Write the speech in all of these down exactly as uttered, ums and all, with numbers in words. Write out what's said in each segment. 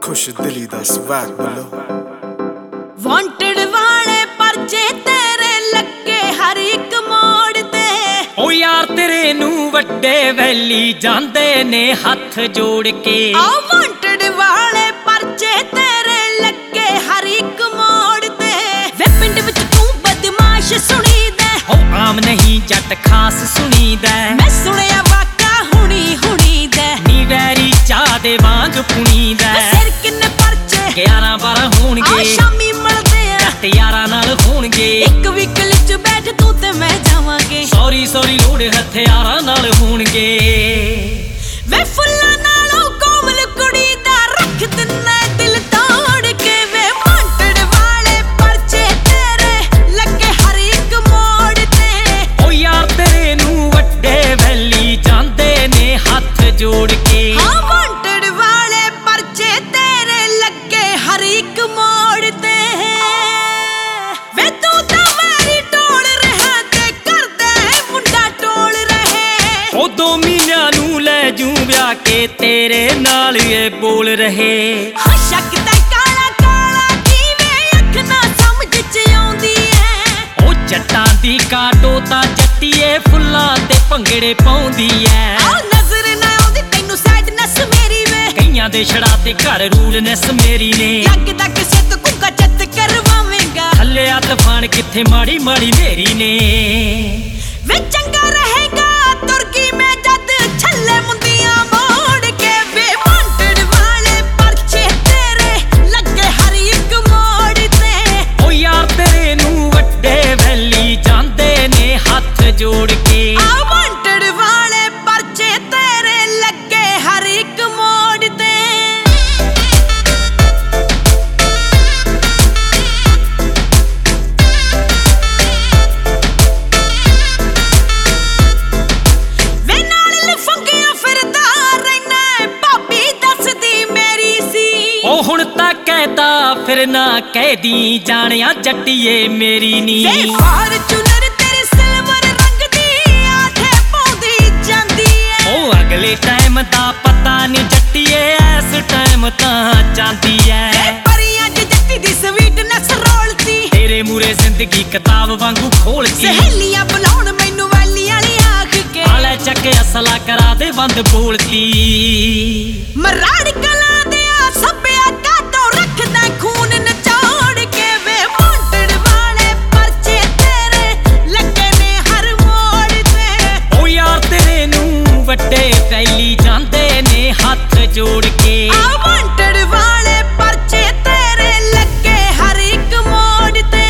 खुश दिली दा स्वैग बोलो। वांटेड वाले परचे तेरे लगे हर एक मोड़ ते। ओ यार तेरे नू वड्डे वैली जांदे ने हथ जोड़ के। आ वांटेड वाले परचे तेरे लगे हर एक मोड़ ते। वे पिंड विच तू बदमाश सुनी दे। ओ आम नहीं जट खास सुनी दे। मैं सुनिया वाका हुणी हुणी दे। नी वैरी चाह दे वांग पुणी दे। सिर किन्ने परचे ग्यारह बारह होणगे। शामी मिलदे आ जट यारां नाल होणगे। एक व्हीकल च बैठ तू ते मैं जावांगे। सॉरी सॉरी लोड़ हथियारां नाल होणगे। वे फुल्लां नालों कोमल कुड़ी दा रख दिन्ना दिल तोड़ के। वे वांटेड वाले परचे तेरे लगे हर एक मोड़ ते। ओ यार तेरे नू वड्डे वैली जांदे ने हथ जोड़ के। हाँ वांटेड वाले परचे तेरे लगे हर एक मोड़ ते। वे तू तां मेरी टोल रहा ते करदा है मुंडा टोल रहे। ओ दो महीनिਆਂ ਨੂੰ ਲੈ ਜੂ ਵਿਆਹ ਕੇ ਤੇਰੇ ਨਾਲ ਇਹ ਬੋਲ ਰਹੇ। ਹਾਂ ਸ਼ੱਕ ਤੇ ਕਾਲਾ ਕਾਲਾ ਦੀਵੇ ਅੱਖ ਨਾ ਸਮਝ ਚ ਆਉਂਦੀ ਐ। ਉਹ ਜੱਟਾਂ ਦੀ ਕਾਟੋ ਤਾਂ ਜੱਟੀਏ ਫੁੱਲਾਂ ਤੇ ਭੰਗੜੇ ਪਾਉਂਦੀ ਐ। ਆ ਨਜ਼ਰ ਨਾ ਆਉਂਦੀ ਤੈਨੂੰ ਸੈਡਨੈਸ ਮੇਰੀ ਵੇ। ਕਈਆਂ ਦੇ ਛੜਾ ਤੇ ਘਰ ਰੂਲਨੈਸ ਮੇਰੀ ਨੇ। ਲੱਗਦਾ ਕਿਸੇ ਤੋਂ ਕੁੱਕਾ ਚੱਤ ਕਰਵਾਵੇਂਗਾ। ਥੱਲੇ ਆ ਤੂਫਾਨ ਕਿੱਥੇ ਮਾੜੀ ਮਾੜੀ ਮੇਰੀ ਨੇ। ਵੇ ਚੰਗਾ ਰਹੇਗਾ ਤੁਰਕੀ ਮੈਂ ਜਦ ਛੱਲੇ ਮੁੰਦੀਆਂ ਮੋੜ ਕੇ। ਵੇ ਵਾਂਟਡ ਵਾਲੇ ਪਰਚੇ ਤੇਰੇ ਲੱਗੇ ਹਰ ਇੱਕ ਮੋੜ ਤੇ। ਓ ਯਾਰ ਤੇਰੇ ਨੂੰ ਵੱਡੇ ਵੈਲੀ ਜਾਂਦੇ ਨੇ ਹੱਥ ਜੋੜ ਕੇ। ਆ ਵਾਂਟਡ ਵਾਲੇ ਪਰਚੇ ਤੇਰੇ ਲੱਗੇ ਹਰ ਇੱਕ ਮੋੜ ਤੇ। ਵੇ ਨਾਲ ਲਫੰਗਿਆਂ ਫਿਰਦਾ ਰਹਿਣਾ ਭਾਬੀ ਦੱਸਦੀ ਮੇਰੀ ਸੀ। ਉਹ ਹੁਣ ਤਾਂ ਕਹਿਦਾ ਫਿਰ ਨਾ ਕਹਿਦੀ ਜਾਣਿਆ ਜੱਟੀਏ ਮੇਰੀ ਨੀ। ਵੇ ਫਾਰਚੂਨਰ ਤੇਰੇ ਸਿਲਵਰ ਰੰਗ ਦੀ ਆਠੇ ਪਾਉਂਦੀ ਜਾਂਦੀ ਐ। ਉਹ ਅਗਲੇ ਟਾਈਮ ਦਾ ਪਤਾ ਨਹੀਂ ਜੱਟੀਏ ਐਸ ਟਾਈਮ ਤਾਂ ਜਾਂਦੀ ਐ। ਵੇ ਪਰੀਆਂ ਦੀ ਜੱਟੀ ਦੀ ਸਵੀਟਨੈਸ ਰੋਲਦੀ। ਤੇਰੇ ਮੂਰੇ ਜ਼ਿੰਦਗੀ ਕਿਤਾਬ ਵਾਂਗੂ ਖੋਲਦੀ। ਸਹੇਲੀਆਂ ਬੁਲਾਉਣ ਮੈਨੂੰ ਵੈਲੀ ਵਾਲੀ ਆਖ ਕੇ। ਆਲੇ ਚੱਕ ਅਸਲਾ ਕਰਾ ਦੇ ਬੰਦ ਬੋਲਦੀ। ਮਰਾੜ ਕਲਾਂ ਦੇ ਆ ਸੱਭਿਆ ਕਾਤੋਂ ਰੱਖਦਾ ਖੂਨ ਨਚੋੜ ਕੇ। ਵੇ ਵਾਂਟਡ ਵਾਲੇ ਪਰਚੇ ਤੇਰੇ ਲੱਗੇ ਨੇ ਹਰ ਮੋੜ ਤੇ। ਓ ਯਾਰ ਤੇਰੇ ਨੂੰ ਵੱਡੇ ਫੈਲੀ ਜਾਂਦੇ ਨੇ ਹੱਥ ਜੋੜ ਕੇ। ਆ ਵਾਂਟਡ ਵਾਲੇ ਪਰਚੇ ਤੇਰੇ ਲੱਗੇ ਹਰ ਇੱਕ ਮੋੜ ਤੇ।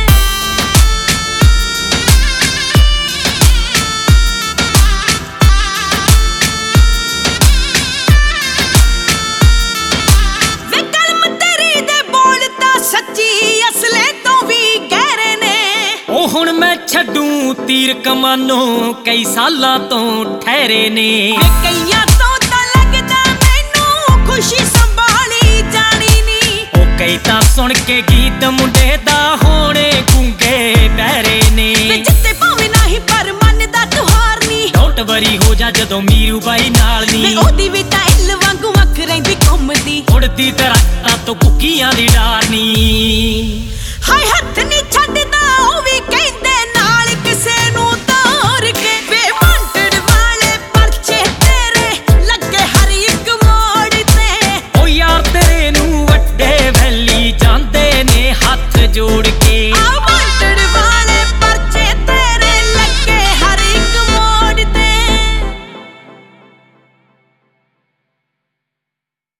ਵੇ ਕਲਮ ਤੇਰੀ ਦੇ ਬੋਲ ਤਾਂ ਸੱਚੀ ਅਸਲੇ ਤੋਂ ਵੀ ਗਹਿਰੇ ਨੇ। ਉਹ ਹੁਣ ਮੈਂ ਛੱਡੂ ਤੀਰ ਕਮਾਨੋ ਕਈ ਸਾਲਾਂ ਤੋਂ ਠਹਿਰੇ ਨੇ। ਵੇ ਕਈਆਂ ਤੋਂ ਤਾਂ ਲੱਗਦਾ ਮੈਨੂੰ ਖੁਸ਼ੀ ਸੰਭਾਲੀ ਜਾਣੀ ਨੀ। ਉਹ ਕਈ ਤਾਂ ਸੁਣ ਕੇ ਗੀਤ ਮੁੰਡੇ ਦਾ ਹੋਣੇ ਗੁੰਗੇ ਬਹਿਰੇ ਵੇ ਨੇ। ਜਿੱਤੇ ਭਾਵੇਂ ਨਹੀਂ ਪਰ ਮਨ ਦਾ ਤੁਹਾਰ ਨੀ। ਡੋਂਟ ਵਰੀ ਹੋ ਜਾ ਜਦੋਂ ਮੀਰੂ ਬਾਈ ਨਾਲ ਵੇ ਨੀ। ਉਹਦੀ ਵੀ ਤਾਂ ਇੱਲ ਵਾਂਗੂ ਅੱਖ ਰਹਿੰਦੀ ਘੁੰਮਦੀ। ਉੜਦੀ ਦਰਖਤਾਂ ਤੋਂ ਕੁੱਕੀਆਂ ਦੀ ਡਾਰ ਨੀ। ਹਾਏ ਹੱਥ ਨੀ